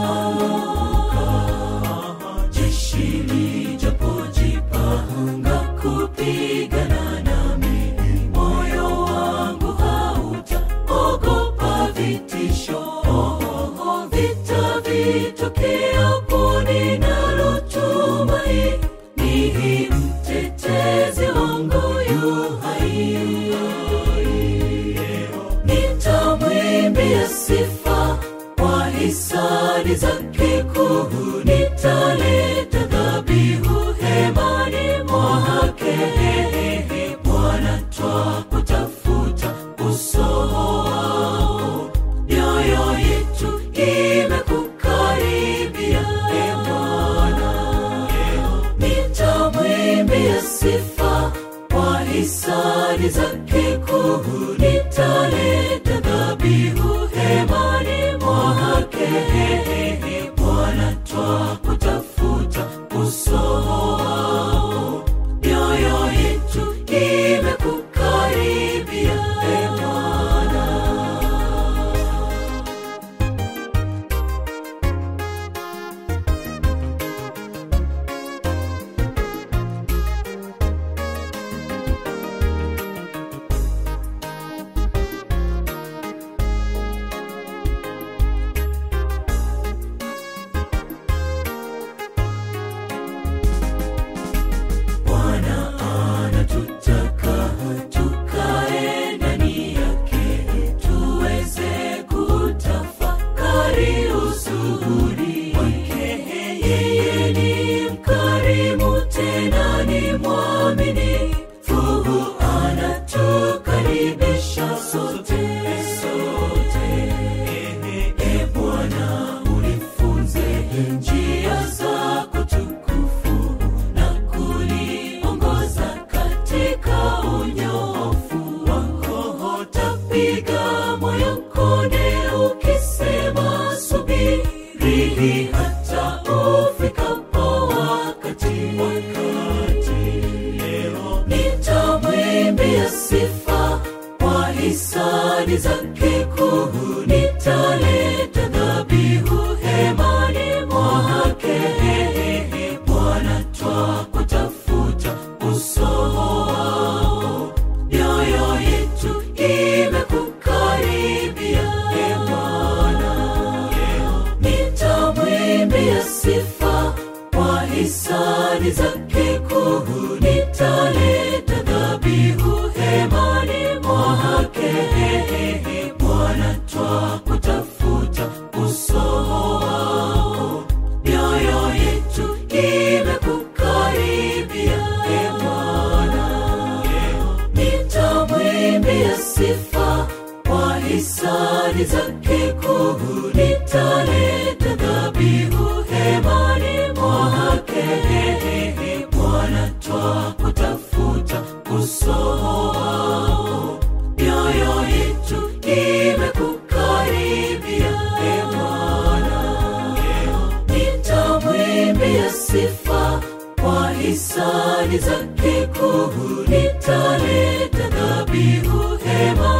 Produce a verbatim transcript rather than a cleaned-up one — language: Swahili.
Jeshi lijapojipanga kupigana nami, moyo wangu hautaogopa vitisho. Vita vitokeapo ninalotumaini, ni mtetezi wangu yu hai. Nitamwimbia sifa kwa hisani zake kuu, nitaleta dhabihu hemani mwake. Bwana, twakutafuta uso wako, mioyo yetu imekukaribia. Ee Bwana, nitamwimbia sifa kwa hisani zake kuu, nitaleta dhabihu hemani mwake. Bwana, twakutafuta uso wako, mioyo yetu imekukaribia. Ee Bwana, anatutaka tukae ndani yake, tuweze kutafakari uzuri wake. Yeye ni mkarimu tena ni mwaminifu, anatukaribisha sote sote. Ee Bwana, unifunze njia zako tukufu, na kuniongoza katika unyofu wako. Tapiga moyo konde ukisema subiri, hata ufikapo wakati wakati. Nitamwimbia sifa kwa hisani zake kuu, nitaleta dhabihu hemani mwake. Bwana, twakutafuta uso wako, mioyo yetu imekukaribia. Ee Bwana, nitamwimbia sifa kwa hisani zake kuu, nitaleta dhabihu hemani mwake. Bwana, twakutafuta uso wako, mioyo yetu imekukaribia. Ee Bwana, nitamwimbia sifa kwa hisani zake kuu, nitaleta dhabihu hemani mwake. Bwana, twakutafuta uso wako, mioyo yetu imekukaribia. Ee Bwana, nitamwimbia sifa kwa hisani zake kuu, nitaleta dhabihu hemani